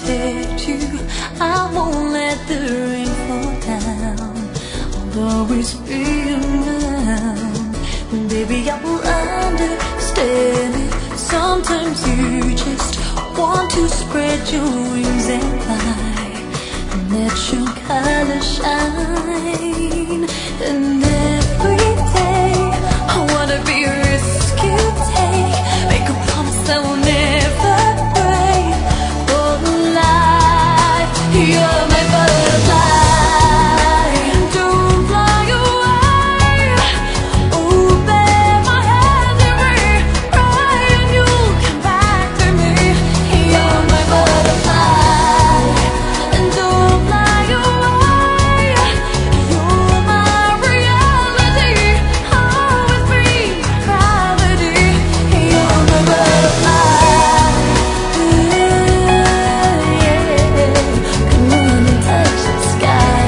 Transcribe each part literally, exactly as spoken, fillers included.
protect you. I won't let the rain fall down. I'll always be around. And baby, I will understand it. Sometimes you just want to spread your wings and fly, and let your colors shine. And every day I wanna be a risk you take. Make a promise that will never break. For life, you're my butterfly. Don't fly away. Open my hands and breathe right, and you'll come back to me. You're my butterfly. And don't fly away. You're my reality. Always be gravity. You're my butterfly. Yeah. Come on and touch the sky.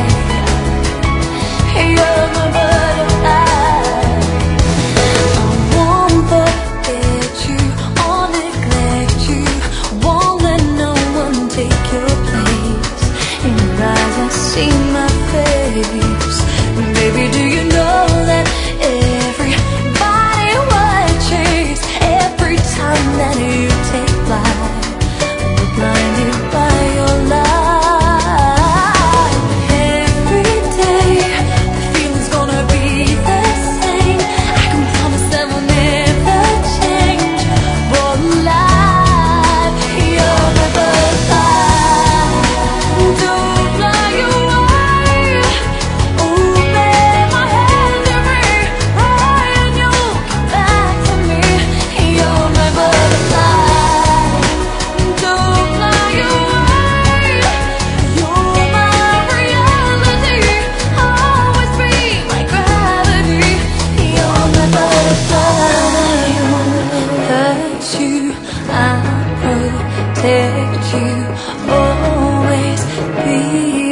You're my butterfly. I won't forget you or neglect you. Won't let no one take your place. In your eyes I see my face. Baby, do you know that everybody would chase every time that you take flight? We're blinded by your light. Every day the feeling's gonna be the same. I can promise that we'll never change. For life, you're my butterfly. Don't fly away. Open my hands and breathe right, and you'll come back to me. You're my butterfly. Don't fly away. You're my reality. Always be my gravity. You're my butterfly. I won't hurt you. I'll protect you. Always be